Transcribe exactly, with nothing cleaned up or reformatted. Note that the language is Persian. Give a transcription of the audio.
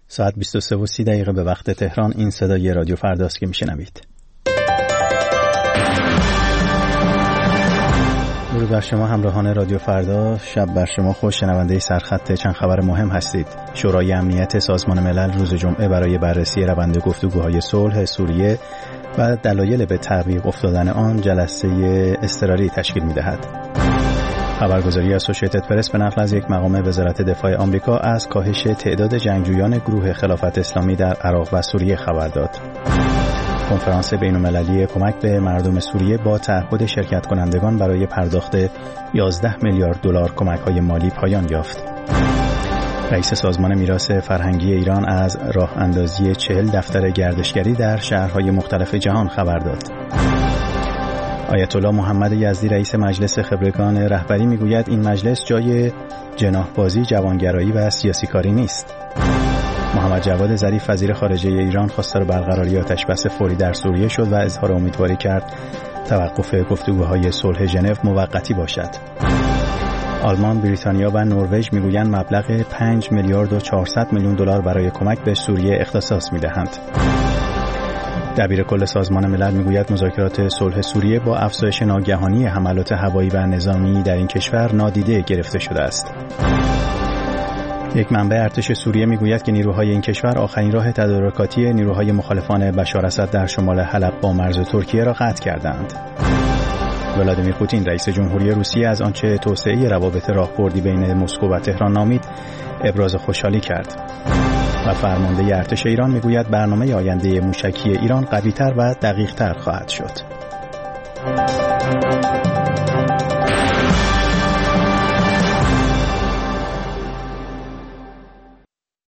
ساعت بیست و سه و سی دقیقه به وقت تهران. این صدای رادیو فرداست که میشنوید. درود بر شما همراهان رادیو فردا. شب بر شما خوش. شنونده سرخط چند خبر مهم هستید. شورای امنیت سازمان ملل روز جمعه برای بررسی روند گفتگوهای صلح سوریه و دلایل به تعویق افتادن آن جلسه اضطراری تشکیل می‌دهد. خبرگزاری اسوسییتد پرس به نقل از یک مقام وزارت دفاع آمریکا از کاهش تعداد جنگجویان گروه خلافت اسلامی در عراق و سوریه خبر داد. کنفرانس بین‌المللی کمک به مردم سوریه با تعهد شرکت کنندگان برای پرداخت یازده میلیارد دلار کمک‌های مالی پایان یافت. رئیس سازمان میراث فرهنگی ایران از راه اندازی چهل دفتر گردشگری در شهرهای مختلف جهان خبر داد. آیت الله محمد یزدی رئیس مجلس خبرگان رهبری میگوید این مجلس جای جناح‌بازی، جوانگرایی و سیاسی کاری نیست. محمد جواد ظریف وزیر خارجه ایران خواستار برقراری آتش‌بس فوری در سوریه شد و اظهار امیدواری کرد توقف گفتگوهای صلح ژنو موقتی باشد. آلمان، بریتانیا و نروژ میگویند مبلغ پنج میلیارد و چهارصد میلیون دلار برای کمک به سوریه اختصاص میدهند. دبیر کل سازمان ملل میگوید مذاکرات صلح سوریه با افزایش ناگهانی حملات هوایی و نظامی در این کشور نادیده گرفته شده است. یک منبع ارتش سوریه میگوید که نیروهای این کشور آخرین راه تدارکاتی نیروهای مخالفان بشار اسد در شمال حلب با مرز ترکیه را قطع کردند. ولادیمیر پوتین رئیس جمهوری روسیه از آنچه توسعه روابط راهبردی بین مسکو و تهران نامید ابراز خوشحالی کرد. و فرمانده ارتش ایران میگوید برنامه آینده موشکی ایران قوی‌تر و دقیق‌تر خواهد شد.